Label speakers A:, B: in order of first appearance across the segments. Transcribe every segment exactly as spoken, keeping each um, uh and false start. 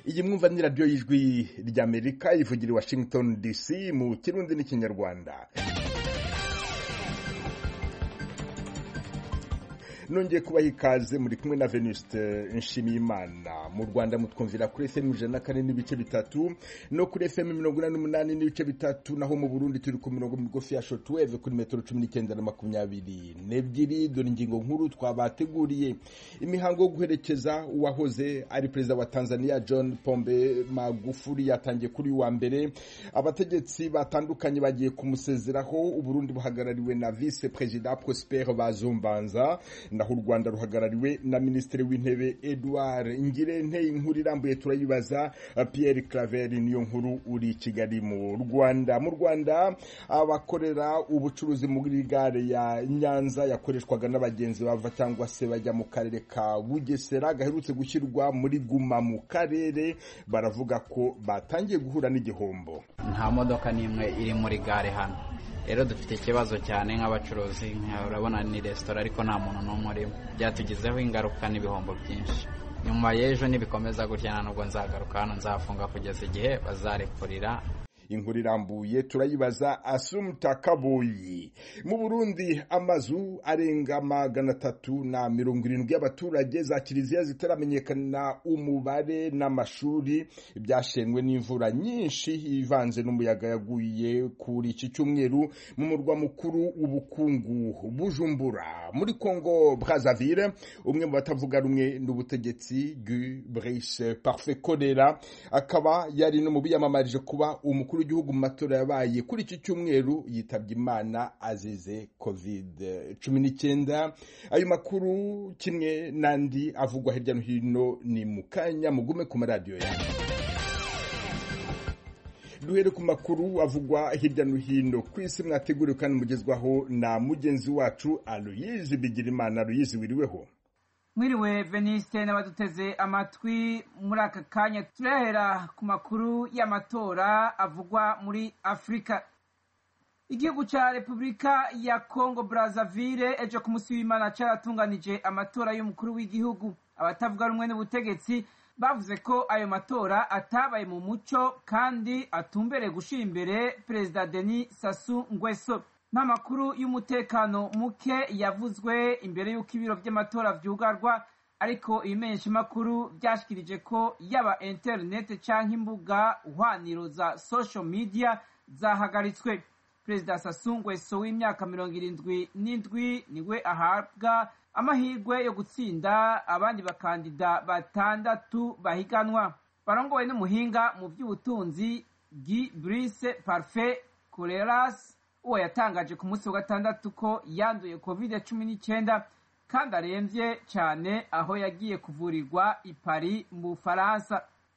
A: iyi mwumva ni radiyo y'ijwi ry'Amerika ivugira i Washington D C mu Kirundi n'Ikinyarwanda. Nongeye kubaha ikaze, muri kumwe na Venuste Nshimiyimana. Mu Rwanda mutwumvira kuri F M ijana na kane n'ibice bitatu no kuri F M mirongo inani n'umunani n'ibice bitatu, naho mu Burundi turi ku mirongo migufi ya shortwave kuri metero cumi n'icyenda na makumyabiri n'ebyiri. Dore ingingo nkuru twabateguriye. Imihango yo guherekeza uwahoze ari perezida wa Tanzania John Pombe Magufuli yatangiye kuri wa mbere. Abategetsi batandukanye bagiye kumusezeraho. Uburundi buhagarariwe na vice president Prosper Bazombanza, naho u Rwanda ruhagarariwe na Minisitiri w'Intebe Edouard Ngirente. Inkuru irambuye turayibaza Pierre Claver niyo nkuru uri Kigali mu Rwanda. Mu Rwanda abakorera ubucuruzi muri gare ya Nyanza yakoreshwaga n'abagenzi bava cyangwa se bajya mu karere ka Bugesera gaherutse gushyirwa muri guma mu karere, baravuga ko batangiye guhura n'igihombo.
B: Nta modoka n'imwe iri muri gare hano, rero dufite ikibazo cyane nk'abacuruzi. Urabona ni resitora ariko nta muntu n'umwe urimo, byatugizeho ingaruka n'ibihombo byinshi. Nyuma y'ejo nibikomeza gutya nubwo nzagaruka hano, nzafunga kugeza igihe bazarekurira.
A: Inkuru irambuye turayibaza Asumta Kaboyi. Mu Burundi amazu arenga magana atatu na mirongo irindwi y'abaturage za kiliziya zitaramenyekana umubare n'amashuri byashenwe n'imvura nyinshi ivanze n'umuyaga yaguye kuri iki cyumweru mu murwa mukuru w'ubukungu Bujumbura. Muri Congo Brazzaville, umwe mu batavuga rumwe n'ubutegetsi Guy Brice Parfait Kolera akaba yari no mu biyamamarije kuba umukuru w'igihugu mu matora yabaye kuri iki cyumweru yitabye Imana azize covid cumi n'icyenda. Ayo makuru kimwe nandi avugwa hirya no hino ni mukanya, mugume ku maradiyo yanyu. Duhere ku makuru avugwa hirya no hino ku isi, mwateguriwe kandi mugezwaho na mugenzi wacu Aloyizi Bigirimana. Aloyizi, wiriweho?
C: Mwiriwe Veniste n'abaduteze amatwi. Muri aka kanya turahera ku makuru y'amatora avugwa muri Afrika. Igihugu ca Republika ya Congo Brazzaville ejo ku musi w'Imana caratunganije amatora y'umukuru w'igihugu. Abatavuga rumwe n'ubutegetsi bavuze ko ayo matora atabaye mu muco kandi atumbereye gushira imbere Perezida Denis Sassou Nguesso. N'amakuru y'umutekano muke yavuzwe imbere y'uko ibiro by'amatora vyugarwa, ariko ibimenyesha makuru byashikirije ko yaba internet canke imbuga hwaniro za social media zahagaritswe. Perezida Sassou Nguesso w'imyaka mirongo irindwi n'indwi niwe ahabwa amahirwe yo gutsinda abandi bakandida batandatu bahiganwa, barongowe n'umuhinga mu by'ubutunzi Guy Brice Parfait Kolera. Uwo yatangaje ku munsi wa gatandatu ko yanduye covid cumi n'icyenda kandi aremvye cyane, aho yagiye kuvurirwa i Paris mu Bufaransa.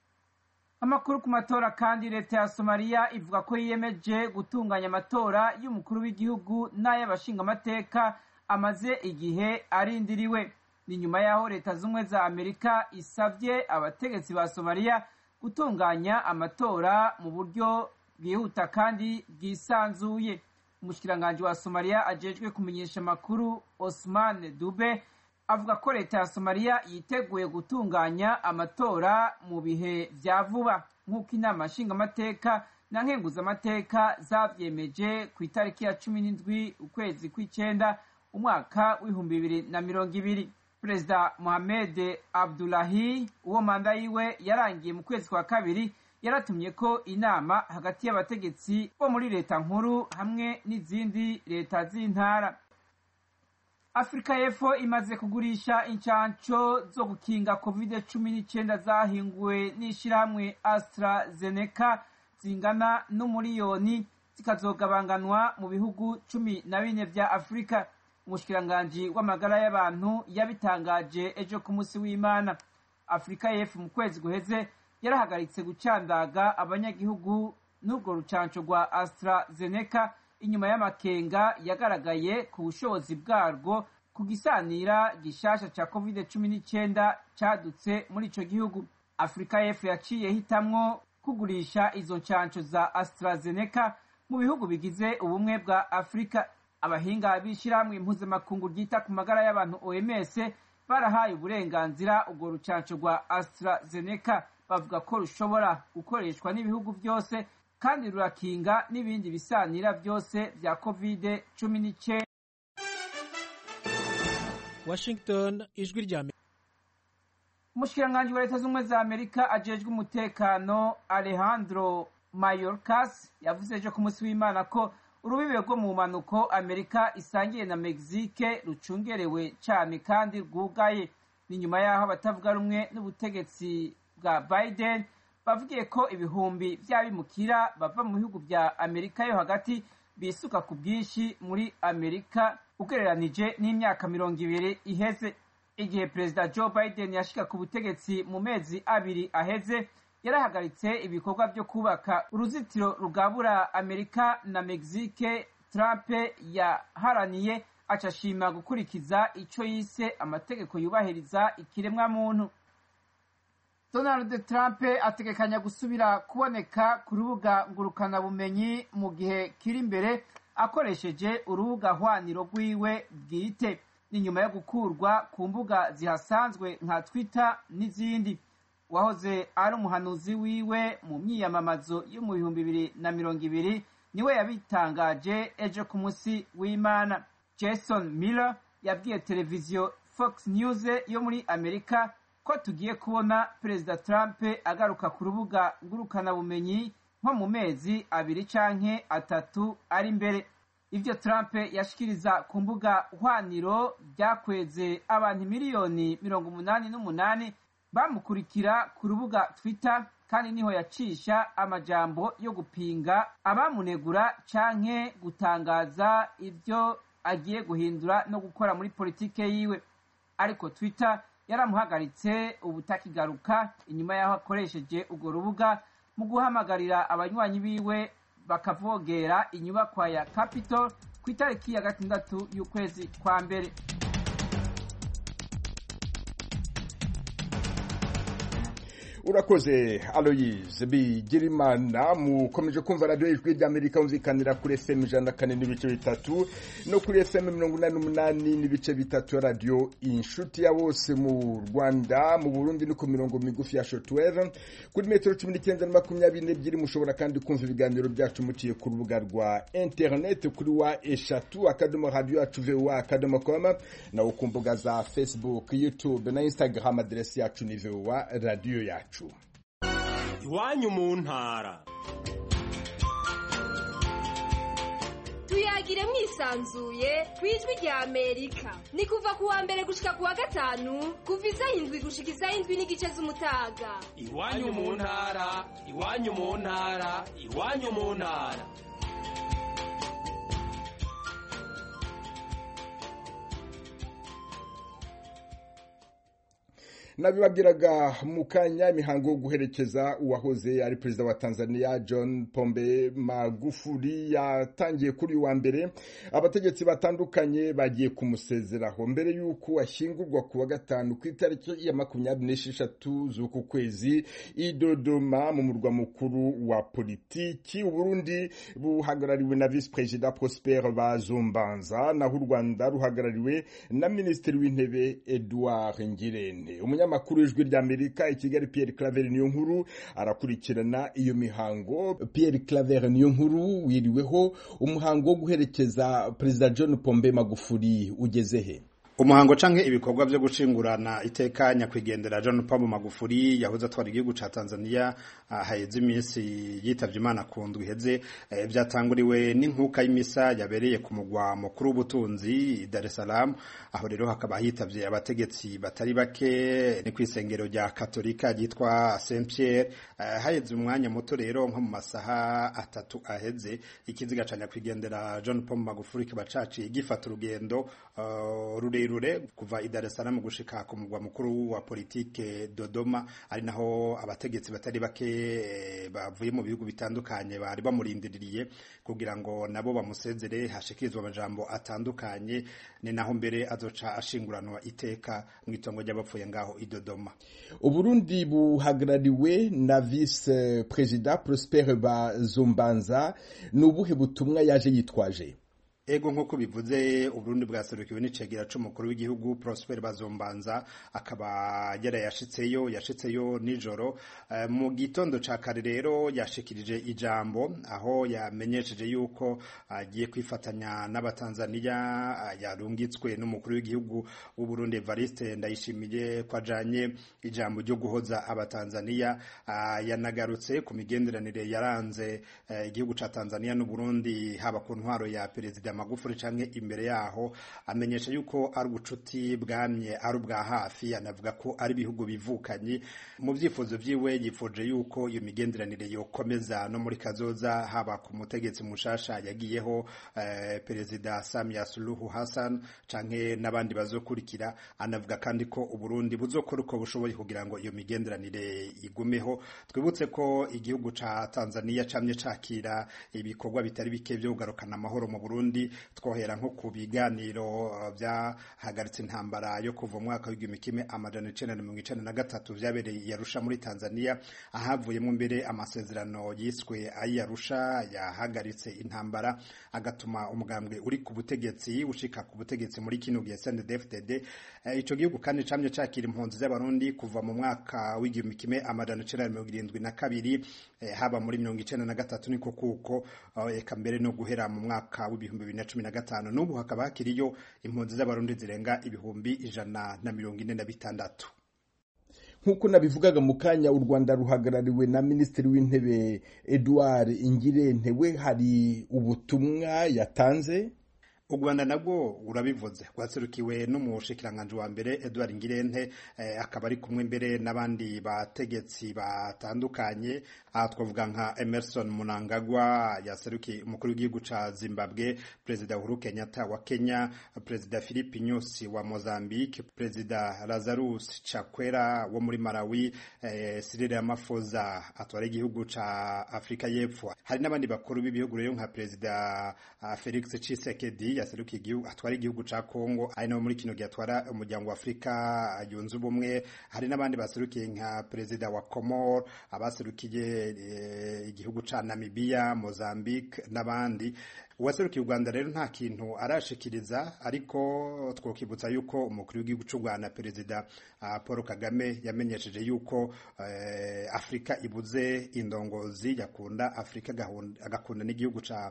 C: Amakuru ku matora kandi, leta ya Somalia ivuga ko yiyemeje gutunganya amatora y'umukuru w'igihugu n'ay'abashingamateka amaze igihe arindiriwe. Ni nyuma yaho leta z'umwe za Amerika isavye abategetsi ba Somalia gutunganya amatora mu buryo bwihuta kandi bwisanzuye. Umushikiranganji wa Somalia ajejwe kumenyesha makuru Osman Dube avuga ko leta ya Somalia yiteguye gutunganya amatora mu bihe vya vuba nk'uko inama nshingamateka na nkenguzamateka zavyemeje ku itariki ya cumi n'indwi ukwezi kw'icenda umwaka w'ibihumbi bibiri na mirongo ibiri. Perezida Mohamed Abdullahi uwo manda yiwe yarangiye mu kwezi kwa kabiri yaratumye ko inama hagati y'abategetsi bo muri leta nkuru hamwe n'izindi leta z'intara. Afrika y'Epfo imaze kugurisha incanco zo gukinga covid cumi n'icyenda zahinguwe n'ishirahamwe AstraZeneca zingana n'umuriyoni zikazogabanganwa mu bihugu cumi na bine vya Afrika. Umushikiranganji w'amagara y'abantu yabitangaje ejo ku musi w'Imana. Afrika y'Epfo mu kwezi guheze yarahagaritse gucandaga abanyagihugu n'ubwo rucanco rwa AstraZeneca inyuma y'amakenga yagaragaye ku bushobozi bwarwo ku gisanira gishasha ca covid cumi n'icyenda cadutse muri ico gihugu. Afrika y'Epfo yaciye hitamwo kugurisha izo ncanco za AstraZeneca mu bihugu bigize ubumwe bwa Afrika. Abahinga b'ishirahamwe mpuzamakungu ryita ku magara y'abantu O M S barahaye uburenganzira ubwo rucanco rwa AstraZeneca bavuga ko rushobora gukoreshwa n'ibihugu byose kandi rurakinga n'ibindi bisanira byose vya covid cumi n'icyenda.
D: Washington, ijwi rya
C: Umushikiranganji wa Leta z'Ubumwe za Amerika ajejwe umutekano Alejandro Mayorkas yavuze ejo ku munsi w'Imana ko urubibe rwo mu manuko Amerika isangiye na Mexique rucungerewe cyane kandi rwugaye. Ni nyuma yaho abatavuga rumwe n'ubutegetsi bwa Biden bavugiye ko ibihumbi by'abimukira bava mu bihugu bya Amerika yo hagati bisuka ku bwinshi muri Amerika ugereranije n'imyaka mirongo ibiri iheze. Igihe Perezida Joe Biden yashika ku butegetsi mu mezi abiri aheze, yarahagaritse ibikorwa byo kubaka uruzitiro rugabura Amerika na Mexique. Trump yaharaniye acashima gukurikiza ico yise amategeko yubahiriza ikiremwa muntu. Donald Trump ategekanya gusubira kuboneka ku rubuga ngurukana bumenyi mu gihe kiri imbere akoresheje urubuga hwaniro rwiwe bwite. Ni nyuma yo gukurwa ku mbuga zihasanzwe nka Twitter n'izindi. Wahoze ari umuhanuzi wiwe mu myiyamamazo yo mu bihumbi bibiri na mirongo ibiri niwe yabitangaje ejo ku munsi w'Imana. Jason Miller yabwiye televiziyo Fox News yo muri Amerika ko tugiye kubona Perezida Trump agaruka ku rubuga ngurukana bumenyi nko mu mezi abiri canke atatu ari imbere. Ivyo Trump yashikiriza ku mbuga hwaniro byakweze abantu miliyoni mirongo umunani n'umunani bamukurikira ku rubuga Twitter, kandi niho yacisha amajambo yo gupinga abamunegura canke gutangaza ivyo agiye guhindura no gukora muri politike yiwe. Ariko Twitter yaramuhagaritse ubutakigaruka inyuma yaho akoresheje urwo rubuga mu guhamagarira abanywanyi biwe bakavogera inyubakwa ya Capitol ku itariki ya gatandatu y'ukwezi kwa mbere.
A: Urakoze Aloyse Bigirimana. Mukomeje kumva radio ijwi ry'Amerika umvikanira kuri F M ijana na kane n'ibice bitatu no kuri F M mirongo inani n'umunani n'ibice bitatu, radio inshuti ya bose mu Rwanda. Mu Burundi ni ku mirongo migufi ya shortwave kuri metero cumi n'icyenda na makumyabiri n'ebyiri. Mushobora kandi kumva ibiganiro byacu muciye ku rubuga rwa internet kuri wa eshatu akadomo radio yacu voa akadomo com, na ku mbuga za Facebook, YouTube na Instagram. Adresi yacu ni voa radio yacu.
E: Iwanyu mu ntara.
F: Tuyagire mwisanzuye kwijwi rya Amerika. Ni kuva ku wa mbere gushika ku wa gatanu kuva isaha indwi gushika isaha indwi n'igice z'umutaga.
E: Iwanyu mu ntara, iwanyu mu ntara, iwanyu mu ntara.
A: Nabibabwiraga mu kanya imihango yo guherekeza uwahoze ari perezida wa Tanzania John Pombe Magufuli yatangiye kuri wa mbere. Abategetsi batandukanye bagiye kumusezeraho mbere yuko ashyingurwa ku wa gatanu ku itariki ya makumyabiri n'esheshatu z'uku kwezi i Dodoma mu murwa mukuru wa politiki. Uburundi buhagarariwe na Vice President Prosper Bazombanza, naho u Rwanda ruhagarariwe na Minisitiri w'Intebe Edouard Ngirente. Umunyamakuru w'ijwi ry'Amerika i Kigali Pierre Claver Niyonkuru arakurikirana iyo mihango. Pierre Claver Niyonkuru, wiriweho. Umuhango wo guherekeza Perezida John Pombe Magufuli ugeze he?
G: Umuhango canke ibikorwa byo gucingurana iteka nyakwigendera John Pombe Magufuli yahoze atwara igihugu ca Tanzania haheze iminsi yitavye Imana ku ndwi iheze, byatanguriwe n'inkuka y'imisa yabereye ku mugwa mukuru w'ubutunzi Dar es Salaam. Aho rero hakaba hitavye abategetsi batari bake ni kwisengero rya Katolika ryitwa Saint Pierre. Haheze umwanya muto rero nko mu masaha atatu aheze ikiziga ca nyakwigendera John Pombe Magufuli kibacaci gifata urugendo uh, rure rure kuva i Dar es Salaam gushika ku mugwa mukuru wa politike Dodoma, ari naho abategetsi batari bake bavuye mu bihugu bitandukanye bari bamurindiriye kugira ngo nabo bamusezere hashikirizwa amajambo atandukanye. Ni naho mbere azoca ashinguranwa iteka mu itongo ry'abapfuye ngaho i Dodoma.
A: Uburundi buhagarariwe na Vice President Prosper Bazombanza. Nubuhe butumwa yaje yitwaje?
G: Ego nk'uko bivuze Uburundi bwaserukiwe n'icegera c'umukuru w'igihugu Prosper Bazombanza akaba yara yashitseyo yashitseyo nijoro uh, mu gitondo ca kare rero yashikirije ijambo aho yamenyesheje yuko agiye uh, kwifatanya n'abatanzania uh, yarungitswe n'umukuru w'igihugu w'u Burundi Evariste Ndayishimiye kwajanye ijambo ryo guhoza abatanzania uh, yanagarutse ku migenderanire yaranze uh, igihugu ca Tanzania n'u Burundi haba ku ntwaro ya Perezida Magufuli canke imbere yaho amenyesha yuko ari ubucuti bwamye ari ubwa hafi anavuga ko ari bihugu bivukanye mu vyifuzo vyiwe yifuje yuko iyo migenderanire yokomeza no muri kazoza haba ku mutegetsi mushasha yagiyeho eh, Perezida Samia Suluhu Hassan canke nabandi bazokurikira anavuga kandi ko Uburundi buzokora uko bushoboye kugira ngo iyo migenderanire igumeho twibutse ko igihugu ca Tanzania camye cakira ibikorwa bitari bike byo kugarukana amahoro mu Burundi twohera nko ku biganiro byahagaritse intambara yo kuva mu mwaka w'igihumbi kimwe amajana icenda na mirongo icenda na gatatu vyabereye Arusha muri Tanzania ahavuyemo mbere amasezerano yiswe Arusha yahagaritse intambara agatuma umugambwe uri ku butegetsi ushika ku butegetsi muri kino gihe S N D F D D ico gihugu kandi camye cakira impunzi z'abarundi kuva mu mwaka w'igihumbi kimwe amajana icenda na mirongo irindwi na kabiri haba muri mirongo icenda na gatatu niko kuko eka mbere no guhera mu mwaka w'ibihumbi bibiri na cumi na gatanu n'ubu hakaba hakiriyo impunzi z'abarundi zirenga ibihumbi ijana na mirongo ine na bitandatu.
A: Nkuko nabivugaga mu kanya u Rwanda ruhagarariwe na Minisitiri w'Intebe Edouard Ngirente we hari ubutumwa yatanze.
G: U Rwanda nabwo urabivuze rwaserukiwe n'umushikiranganje wa mbere Edouard Ngirente eh, akaba ari kumwe mbere n'abandi bategetsi batandukanye aha twavuga nka Emerson Mnangagwa yaserukiye umukuru w'igihugu ca Zimbabwe, Perezida Uhuru Kenyatta wa Kenya, Perezida Philippe Nyusi wa Mozambique, Perezida Lazarus Chakwera wo muri Malawi, eh, Cyril Ramaphosa atwara igihugu ca Afrika y'Epfo. Hari n'abandi bakuru b'ibihugu rero nka Perezida uh, Felix Tshisekedi yaserukiye igihugu atwara igihugu ca Kongo ari nawe muri kino gihe atwara umuryango wa Afrika yunze ubumwe. Hari n'abandi baserukiye nka Perezida wa Comor, abaserukiye e, igihugu ca Namibia, Mozambique n'abandi. Uwaserukiye u Rwanda rero nta kintu arashikiriza ariko twokibutsa yuko umukuru w'igihugu c'u Rwanda Perezida uh, Paul Kagame yamenyesheje yuko uh, Afrika ibuze indongozi yakunda Afrika agakunda n'igihugu ca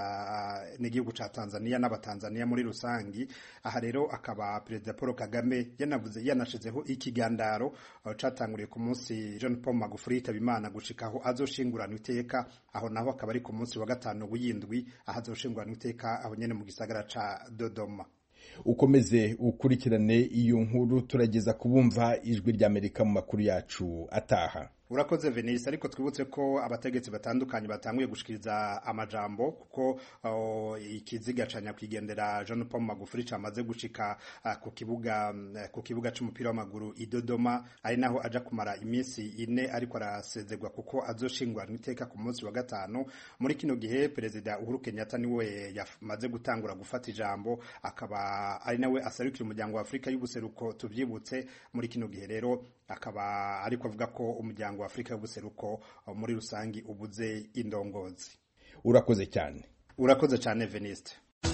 G: uh, n'igihugu ca Tanzania n'abatanzania muri rusangi. Aha rero akaba Perezida Paul Kagame yanavuze yanashizeho ikigandaro uh, catanguriye ku munsi John Paul Magufuli yitaba Imana gushikaho azoshingurana iteka aho naho akaba ari ku munsi wa gatanu w'indwi aha azoshingurana iteka aho nyene mu gisagara ca Dodoma.
A: Ukomeze ukurikirane iyo nkuru turageza kubumva ijwi rya Amerika mu makuru yacu ataha.
G: Urakoze Venise ariko twibutse ko abategetsi batandukanye batanguye gushikiriza amajambo kuko uh, ikiziga canya kwigendera John Paul Magufuli camaze gushika uh, ku kibuga uh, ku kibuga c'umupira w'amaguru i Dodoma ari naho aja kumara iminsi ine ariko arasezerwa kuko azoshingwa n'iteka ku munsi wa gatanu. Muri kino gihe Perezida Uhuru Kenyatta niwe yamaze gutangura gufata ijambo akaba ari nawe asarukira umuryango wa Afrika y'ubuseruko tuvyibutse. Muri kino gihe rero akaba ariko avuga ko umuryango wa Afrika y'ubuseruko muri rusangi ubuze indongozi.
A: Urakoze cyane.
G: Urakoze cyane Veniste.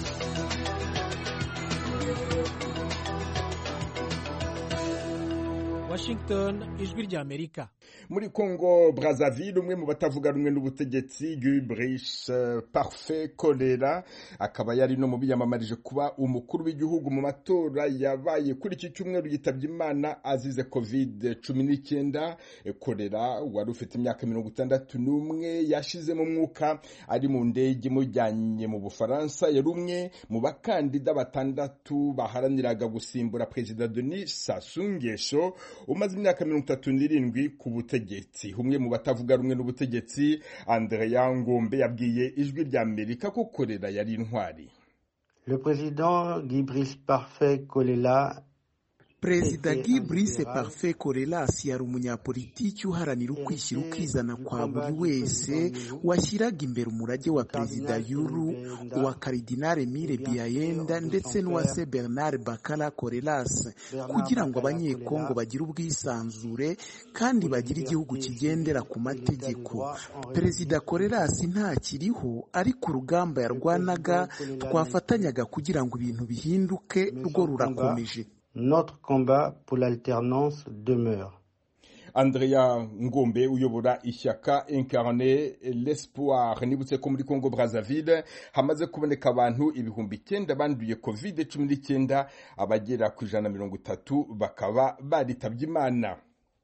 D: Washington, ijwi rya Amerika.
A: Muri Congo Brazzaville umwe mu batavuga rumwe n'ubutegetsi Brice Parfait Kolera akaba yari no mu biyamamarije kuba umukuru w'igihugu mu matora yabaye kuri iki cyumweru yitabye Imana azize covid cumi n'icyenda. Kolera wari ufite imyaka mirongo itandatu n'umwe yashize mu mwuka ari mu ndege mujyanye mu Bufaransa. Yari umwe mu bakandida batandatu baharaniraga gusimbura Perezida Denis Sassou Nguesso umaze imyaka mirongo itatu n'irindwi ku butegetsi. Umwe mu batavuga rumwe n'ubutegetsi Andrea Ngombe yabwiye ijwi rya Amerika ko Kolera yari intwari.
H: Le président Guy Brice Parfait Kolera Perezida Guy Brice Parfait Corelas yari umunyapolitiki uharanira ukwishyira ukizana kwa buri wese washyiraga imbere umurage wa Perezida Yuru, wa Cardinal Emile Biayenda ndetse n'uwa Se Bernard Bakala Corelas kugira ngo abanyekongo bagire ubwisanzure kandi bagire igihugu kigendera ku mategeko. Perezida Corelas ntakiriho ariko urugamba yarwanaga twafatanyaga kugira ngo ibintu bihinduke rwo rurakomeje.
I: Notre combat pour l'alternance demeure.
A: Andrea Ngombe uyobora ishyaka Incarner l'Espoir nibutse ko muri Congo Brazzaville hamaze kuboneka abantu ibihumbi icyenda banduye covid cumi n'icyenda, abagera ku ijana na mirongo itatu bakaba baritabye Imana.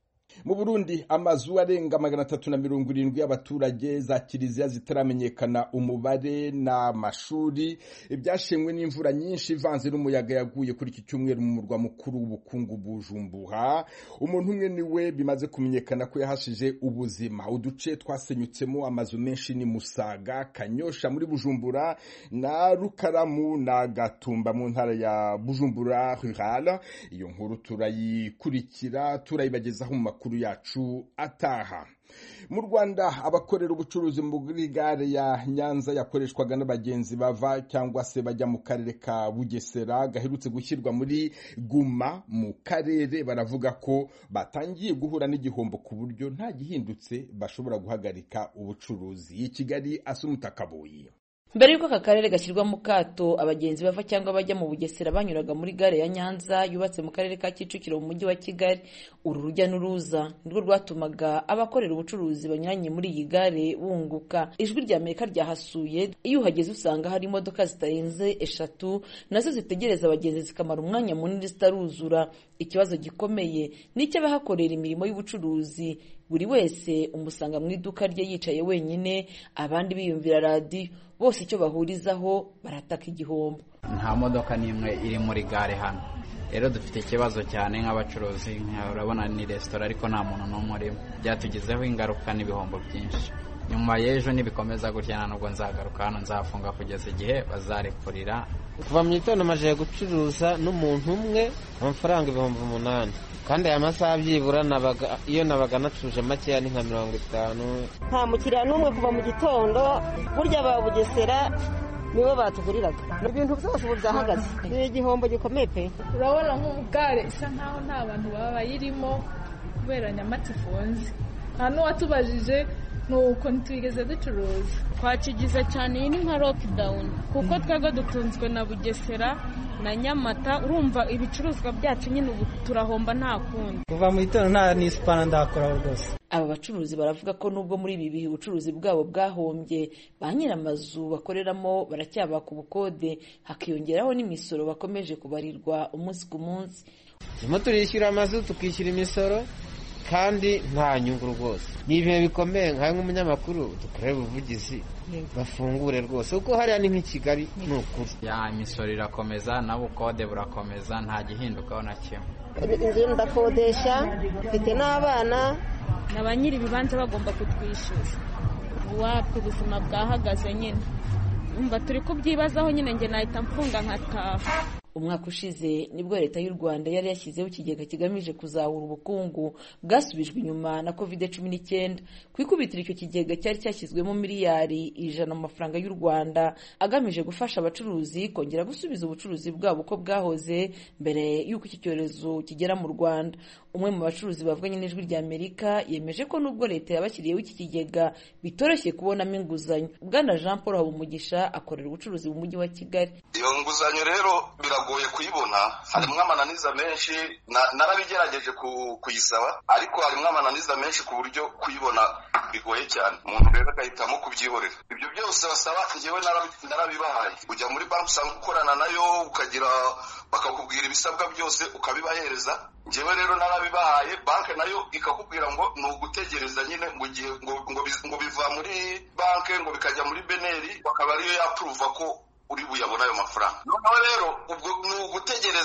A: Mu Burundi amazu arenga magana atatu na mirongo irindwi y'abaturage za kiliziya zitaramenyekana umubare n'amashuri byashenywe n'imvura nyinshi ivanze n'umuyaga yaguye kuri iki cyumweru mu murwa mukuru w'ubukungu Bujumbura. Umuntu umwe niwe bimaze kumenyekana ko yahashije ubuzima. Uduce twasenyutsemo amazu menshi ni Musaga, Kanyosha muri Bujumbura na Rukaramu na Gatumba mu ntara ya Bujumbura rural. Iyo nkuru turayikurikira turayibagezaho mu makuru yacu ataha. Mu Rwanda abakorera ubucuruzi muri gare ya Nyanza yakoreshwaga n'abagenzi bava cyangwa se bajya mu karere ka Bugesera gaherutse gushyirwa muri Guma mu karere baravuga ko batangiye guhura n'igihombo ku buryo nta gihindutse bashobora guhagarika ubucuruzi. I Kigali Asumutakaboyi.
J: Mbere yuko aka karere gashyirwa mu kato abagenzi bava cyangwa bajya mu Bugesera banyuraga muri gare ya Nyanza yubatse mu karere ka Kicukiro mu mujyi wa Kigali. Uru rujya n'uruza nirwo rwatumaga abakorera ubucuruzi banyuranye muri iyi gare bunguka. Ijwi rya Amerika ryahasuye, iyo uhageze usanga hari imodoka zitarenze eshatu nazo zitegereza abagenzi zikamara umwanya munini zitaruzura. Ikibazo gikomeye ni cy'abahakorera imirimo y'ubucuruzi. Buri wese umusanga mu iduka rye yicaye wenyine, abandi biyumvira radio. Bose icyo bahurizaho barataka igihombo.
B: Nta modoka n'imwe iri muri gare hano. Rero dufite ikibazo cyane nk'abacuruzi, urabona ni restaurant ariko nta muntu n'umwe urimo. Byatugizeho ingaruka n'ibihombo byinshi. Nyuma y'ejo nibikomeza gutya nubwo nzagaruka hano nzafunga kugeza igihe bazarekurira.
K: Kuva mu gitondo maje gucuruza n'umuntu umwe amafaranga ibihumbi umunani. Kandi aya masaha byibura nabaga iyo nabaga nacuje makeya ni nka mirongo itanu.
L: Nta mukiriya n'umwe kuva mu gitondo, burya ba Bugesera nibo batuguriraga. Ibintu byose ubu byahagaze. Ni igihombo gikomeye pe.
M: Urabona nk'ubugare isa nkaho nta bantu baba bayirimo kubera Nyamata ifunze. Nta n'uwatubajije nuko ntitwigeze ducuruza.
N: Twakigize cyane iyi ni nka lockdown kuko twebwe dutunzwe na Bugesera na Nyamata, urumva ibicuruzwa byacu nyine ubu turahomba nta kundi.
O: Kuva mu gitondo nta nisipana ndakora rwose.
J: Aba bacuruzi baravuga ko nubwo muri ibi bihe ubucuruzi bwabo bwahombye, ba nyiramazu bakoreramo baracyabaka ubukode, hakiyongeraho n'imisoro bakomeje kubarirwa umunsi ku munsi.
K: Turimo turishyura amazu tukishyura imisoro kandi nta nyungu rwose. Ni ibihe bikomeye nka nk'umunyamakuru dukorera ubuvugizi bafungure rwose uko hariya ni nk'Ikigali ni ukuri.
B: Ya imisoro irakomeza nabo kode burakomeza nta gihindukaho na kimwe.
L: Inzu ndakodesha, mfite n'abana
N: n'abanyiri ibibanza bagomba kutwishyuza. Wapi ubuzima bwahagaze nyine. Umva turi kubyibazaho nyine nge nahita mfunga nkataha.
J: Umwaka ushize nibwo leta y'u Rwanda yari yashyizeho ikigega kigamije kuzahura ubukungu bwasubijwe inyuma na covid cumi n'icyenda. Kwikubitira icyo kigega cyari cyashyizwemo miliyari ijana mu mafaranga y'u Rwanda agamije gufasha abacuruzi kongera gusubiza ubucuruzi bwabo uko bwahoze mbere y'uko iki cyorezo kigera mu Rwanda. Umwe mu bacuruzi bavuganye n'Ijwi rya Amerika yemeje ko nubwo leta yabashyiriyeho iki kigega bitoroshye kubonamo inguzanyo. Bwana Jean Paul Habumugisha akorera ubucuruzi mu mujyi wa Kigali.
P: Iyo nguzanyo rero biragoye kuyibona, harimo amananiza menshi, narabigerageje kuyisaba ariko harimo amananiza menshi ku buryo kuyibona bigoye cyane. Umuntu rero agahitamo kubyihorera. Ibyo byose basaba njyewe narabibahaye. Ujya muri banki usanga ukorana nayo ukagira bakakubwira ibisabwa byose ukabibahereza. Njyewe rero narabibahaye, banki nayo ikakubwira ngo ni ugutegereza nyine ngo gihe ngo ngo biva muri banki ngo bikajya muri beneri bakaba ariyo yapruva ko uri buyabona ayo mafaranga. Noneho rero ubwo ni ugutegereza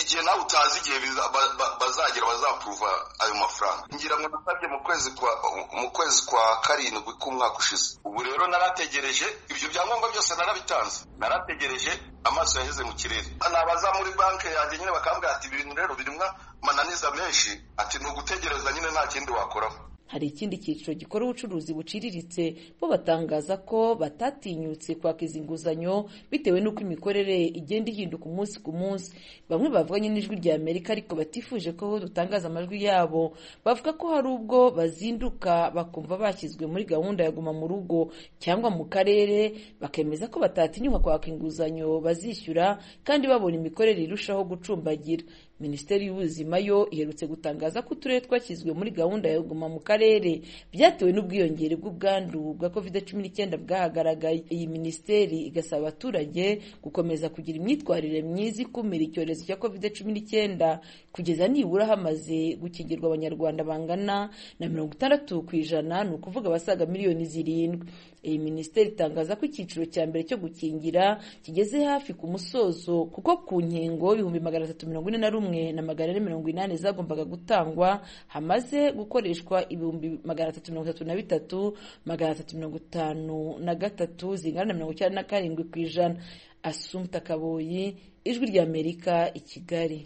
P: igihe nawe utazi igihe bazagira bazapuruva ayo mafaranga. Ngira ngo nasabye mu kwezi kwa mu kwezi kwa karindwi k'umwaka ushize. Ubu rero narategereje, ibyo byangombwa byose narabitanze, narategereje, amaso yaheze mu kirere. Nabaza muri banki yanjye nyine bakambwira ati ibintu rero birimwa mananiza menshi, ati ni ugutegereza nyine nta kindi wakoraho.
J: Hari ikindi cyiciro gikora ubucuruzi buciriritse bo batangaza ko batatinyutse kwaka izi nguzanyo bitewe n'uko imikorere igenda ihinduka umunsi ku munsi. Bamwe bavuganye n'Ijwi rya Amerika ariko batifuje ko dutangaza amajwi yabo, bavuga ko hari ubwo bazinduka bakumva bashyizwe muri gahunda ya guma mu rugo cyangwa mu karere, bakemeza ko batatinyuka kwaka inguzanyo bazishyura kandi babona imikorere irushaho gucumbagira. Minisiteri y'Ubuzima yo iherutse gutangaza ko uturere twashyizwe muri gahunda yo guma mu karere byatewe n'ubwiyongere bw'ubwandu bwa covid cumi n'icyenda bwahagaragaye. Iyi minisiteri igasaba abaturage gukomeza kugira imyitwarire myiza ikumira icyorezo cya covid cumi n'icyenda kugeza nibura hamaze gukingirwa abanyarwanda bangana na mirongo itandatu ku ijana, ni ukuvuga abasaga miliyoni zirindwi. Iyi minisiteri itangaza ko icyiciro cya mbere cyo gukingira kigeze hafi ku musozo, kuko ku nkingo ibihumbi magana atatu mirongo ine na rumwe na magana ane mirongo inani zagombaga gutangwa hamaze gukoreshwa ibihumbi magana atatu mirongo itatu na bitatu magana atatu mirongo itanu na gatatu zingana na mirongo icyenda na karindwi ku ijana. Assumpta Kaboyi, Ijwi rya Amerika, i Kigali.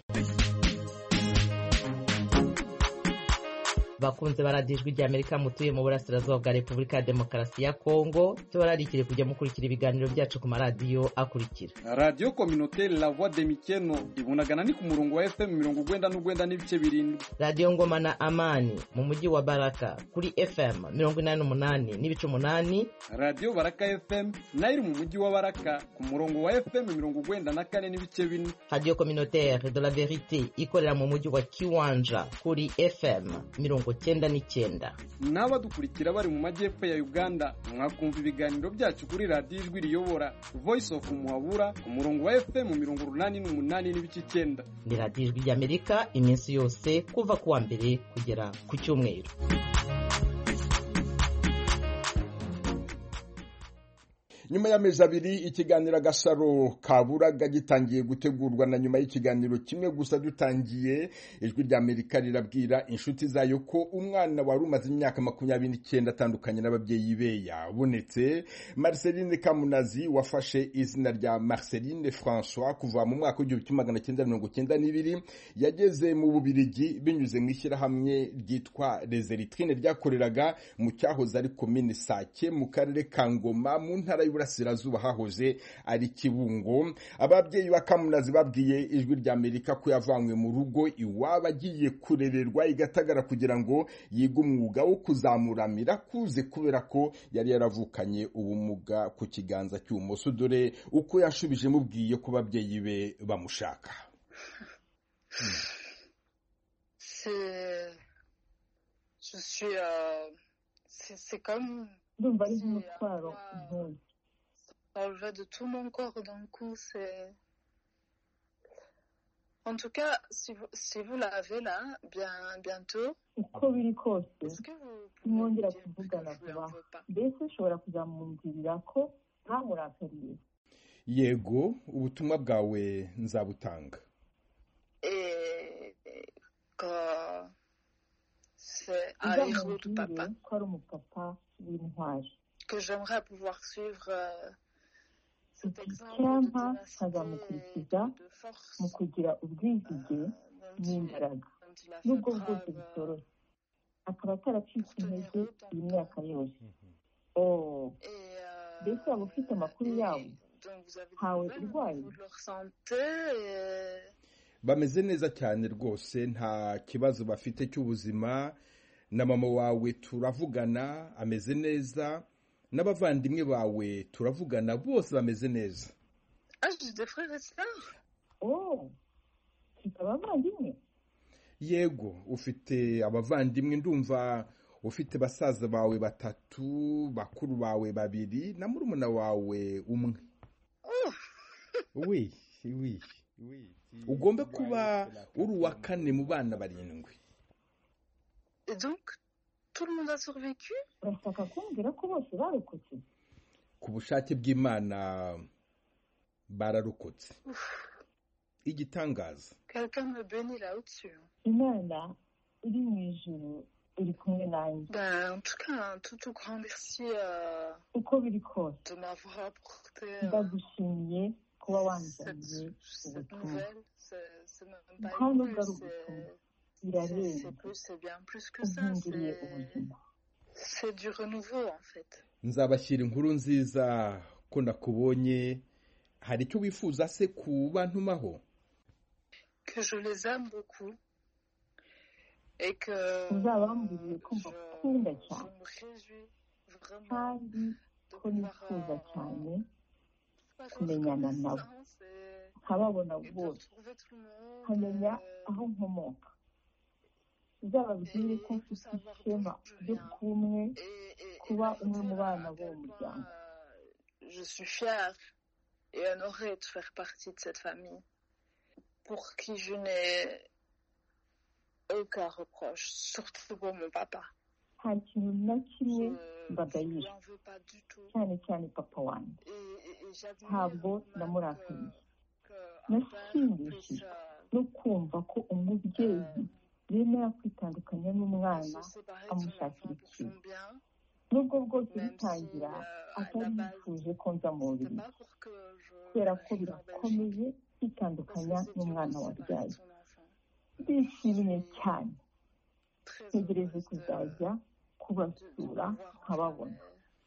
Q: bakunze baradiyo Ijwi rya Amerika mutuye mu burasirazuba bwa Repubulika ya Demokarasi ya Kongo, tubararikire kujya mukurikira ibiganiro byacu ku maradiyo akurikira: Radio Communautaire La Voix de Mikeno ibunagana ni ku murongo wa F M mirongo urwenda n'urwenda n'ibice birindwi. Radio Ngoma na Amani mu mujyi wa Baraka kuri F M mirongo inani n'umunani n'ibice umunani. Radio Baraka F M nayo mu mujyi wa Baraka ku murongo wa F M mirongo urwenda na kane n'ibice bine. Radio Communautaire de la Vérité ikorera mu mujyi wa Kiwanja kuri F M mirongo cyenda n'icyenda. N'abadukurikira bari mu majyepfo ya Uganda mwakumva ibiganiro byacu kuri Radio Ijwi Riyobora Voice of Muhabura ku murongo wa F M mirongo urunani n'umunani n'ibice icyenda. Ni Radio Ijwi ry'Amerika iminsi yose kuva kuwa mbere kugera ku cyumweru.
A: Nyuma y'amezi abiri ikiganiro Agasaro Kaburaga gitangiye gutegurwa, na nyuma y'ikiganiro kimwe gusa dutangiye, Ijwi rya Amerika rirabwira inshuti zayo ko umwana wari umaze imyaka makumyabiri n'icyenda atandukanye n'ababyeyi be yabonetse. Marceline Kamunazi wafashe izina rya Marceline François kuva mu mwaka w'igihumbi kimwe magana cyenda mirongo cyenda n'ibiri yageze mu Bubiligi binyuze mu ishyirahamwe ryitwa Les Eritrines ryakoreraga mu cyahoze ari komine Sake mu karere ka Ngoma mu ntara y'Uburasirazuba hahoze ari Kibungo. Ababyeyi ba Kamunazi babwiye Ijwi rya Amerika ko yavanywe mu rugo iwaba agiye kurererwa igatagara kugira ngo yige umwuga wo kuzamuramira kuze kubera ko yari yaravukanye ubumuga ku kiganza cy'ubumoso. Dore uko yashubije mubwiye ko babyeyi be bamushaka.
R: Je suis euh, c'est c'est comme
S: ndumva ari nk'umutwaro nk'uyu.
R: Ça va de tout mon corps d'un coup, c'est... En tout cas, si vous, si vous l'avez là, bien, bientôt...
S: uko biri kose mwongera kuvugana vuba, mbese ushobora kuzamwumvirira ko ntamurakariye.
A: Yego, ubutumwa bwawe nzabutanga.
R: Et que c'est un héros de papa.
S: ko ari umupapa w'intwari.
R: Que j'aimerais pouvoir suivre euh, cet exemple
S: icyampa nkazamukurikiza mu kugira ubwizige n'imbaraga n'ubwo bwose bitoroshye, akaba ataracitse intege iyi myaka yose. Oh, mbese waba ufite amakuru yabo? Ntawe urwaye?
A: Bameze neza cyane rwose, nta kibazo bafite cy'ubuzima. Na mama wawe turavugana ameze neza, n'abavandimwe bawe turavugana bose bameze neza.
R: Ah, j'ai des frères et sœurs.
S: Oh, ufite abavandimwe?
A: Yego, ufite abavandimwe. Ndumva ufite basaza bawe batatu, bakuru bawe babiri na murumuna wawe umwe.
R: Oh.
A: Oui, oui, oui. Ugomba kuba uri uwa kane mu bana barindwi.
R: Et donc, tout le monde a survécu?
S: Urashaka kumbwira ko bose barokotse?
A: Ku bushake bw'Imana bararokotse. igitangaza.
R: Quelqu'un me bénit là au-dessus.
S: Imana iri mu ijuru iri kumwe nanjye.
R: Ben, en tout cas, un tout, tout grand merci euh,
S: uko biri kose
R: de m'avoir apporté
S: ndagushimiye kuba wanzaniye ubutumwa. Nta nubwo ari ubutumwa, birarenze, uhinduriye ubuzima.
R: C'est du renouveau en fait.
A: Nzabashyira inkuru nziza ko nakubonye. Hari icyo wifuza se ku bantumaho?
R: Que je les aime beaucoup et que
S: uzabamburiye ko mbakunda cyane kandi ko nifuza cyane kumenyana nabo, nkababona bose, nkamenya aho nkomoka. uzababwire ko mfite ishema ryo kuba umwe kuba umwe mu bana b'uwo muryango.
R: Je suis fière et honorée de faire partie de cette famille pour qui je n'ai aucun reproche, surtout pour mon papa.
S: nta kintu na kimwe mbagayira, cyane cyane papa wanjye. ntabwo namurakariye, nashimishijwe no kumva ko umubyeyi yemera kwitandukanya n'umwana amushakira ikintu, nubwo bwose bitangira atari yifuje ko nza mu buriri, kubera ko birakomeye kwitandukanya n'umwana wabyaye. ndishimye cyane, ntegereje kuzajya kubasura nkababona.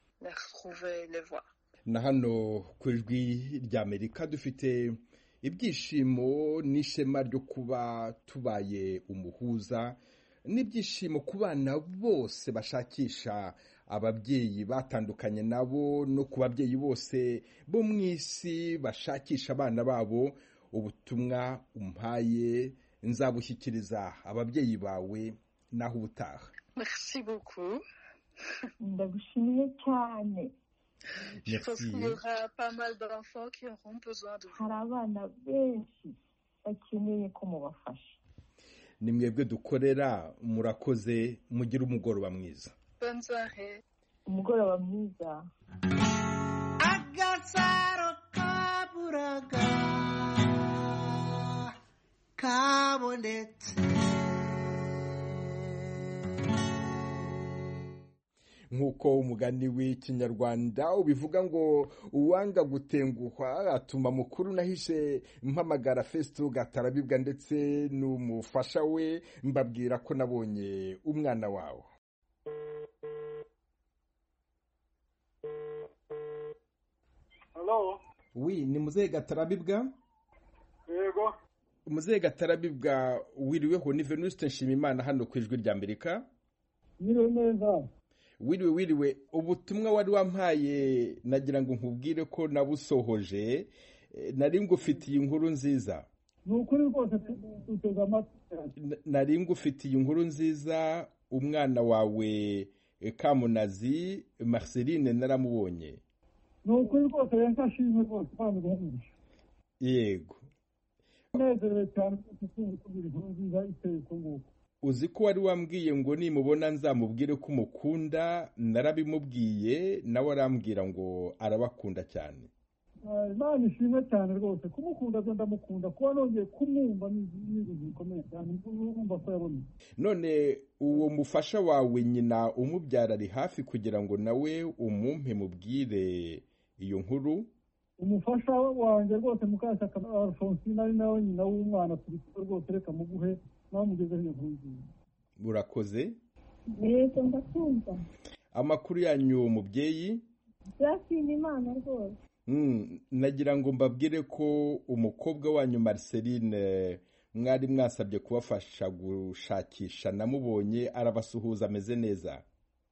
A: Na hano ku ijwi ry'Amerika dufite ibyishimo n'ishema ryo kuba tubaye umuhuza, n'ibyishimo ku bana bose bashakisha ababyeyi batandukanye nabo, no ku babyeyi bose bo mu isi bashakisha abana babo. Ubutumwa umpaye nzabushyikiriza ababyeyi bawe naho ubutaha.
R: Merci beaucoup.
S: ndagushimiye cyane.
R: Je pense qu'il y aura pas mal d'enfants qui auront besoin de vous.
S: hari abana benshi bakeneye ko mubafasha.
A: Ni mwebwe dukorera, murakoze, mugire umugoroba mwiza.
R: Bonne soirée.
S: umugoroba mwiza.
T: Agasaro kaburaga kabonetse.
A: Nk'uko umugani w'ikinyarwanda ubivuga ngo uwanga gutenguhwa atuma mukuru, nahishe mpamagara Festo Gatarabibwa ndetse n'umufasha we mbabwira ko nabonye umwana wawe.
U: Hello.
A: Oui, ni Muzehe Gatarabibwa?
U: Yego.
A: Muzehe Gatarabibwa, wiriweho? Ni Venuste Nshimiyimana hano ku ijwi ry'Amerika.
U: Wiriwe neza.
A: Wiriwe wiriwe, ubutumwa wari wampaye nagira ngo nkubwire ko nabusohoje. Nari ngufitiye inkuru nziza.
U: Nukuri rwose tutega amatwi.
A: Nari ngufitiye inkuru nziza, umwana wawe Kamunazi Marceline naramubonye.
U: Nukuri rwose yankashimwe rwose kandi guhumuriza.
A: Yego.
U: Nezerewe cyane kuko kubira inkuru nziza iteye ko nguko.
A: Uzi ko wari wambwiye ngo nimubona nzamubwire ko umukunda, narabimubwiye nawe arambwira ngo arabakunda cyane.
U: Imana ishimwe cyane rwose, kumukunda byo ndamukunda, kuba nongeye kumwumva n'ibintu bikomeye cyane, numva ko yabonye.
A: None uwo mufasha wawe nyina umubyara ari hafi kugira ngo nawe umumpe mubwire iyo nkuru?
U: Umufasha wanjye rwose Mukashyaka Alphonsine ari nawe nyina w'umwana, turi rwose reka muguhe namugezeho iyo nkuru nziza.
A: Urakoze.
S: Yego ndakumva.
A: Amakuru yanyu mubyeyi?
S: Byashimye Imana rwose.
A: Mm, nagira ngo mbabwire ko umukobwa wanyu Marceline mwari mwasabye kubafasha gushakisha namubonye, arabasuhuza ameze neza.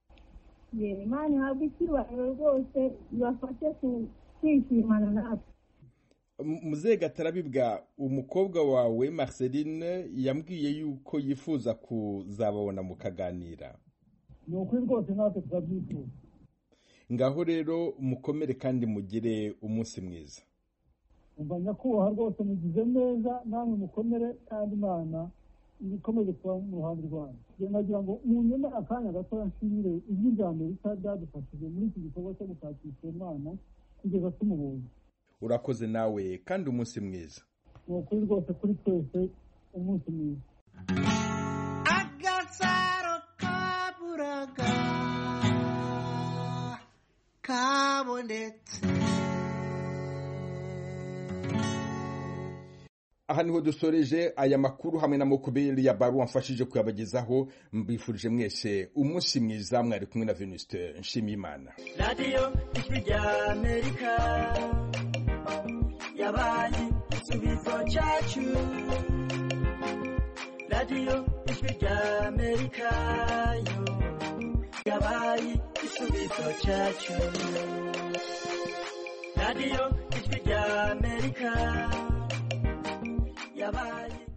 S: Ye, Imana ihabwe icyubahiro rwose, ibafashe kwishimana natwe.
A: Muzehe Gatarabibwa, umukobwa wawe Marceline yambwiye yuko yifuza kuzababona mukaganira.
U: Nukuri rwose natwe turabyifuza.
A: Ngaho rero mukomere kandi mugire umunsi mwiza.
U: Umva nyakubahwa rwose mugize neza, namwe mukomere kandi Imana ikomeze kuba mu ruhande rwanyu. Nagira ngo munyeme akanya gato nshimire ijwi ry'Amerika ryadufashije muri iki gikorwa cyo gushakisha umwana kugeza tumubonye.
A: Urakoze nawe kandi umunsi mwiza.
U: ni ukuri rwose kuri twese umunsi mwiza.
T: Agasaro kaburaga kabonetse.
A: Aha niho dusoreje aya makuru hamwe na Mokubeli ya Baru amfashije kuyabagezaho. Mbifurije mwese umunsi mwiza, mwari kumwe na Venuste Nshimiyimana.
T: Radio Ijwi rya Amerika yabaye igisubizo cyacu. Radio Ijwi rya Amerika yo yabaye igisubizo cyacu. Radio Ijwi rya Amerika yabaye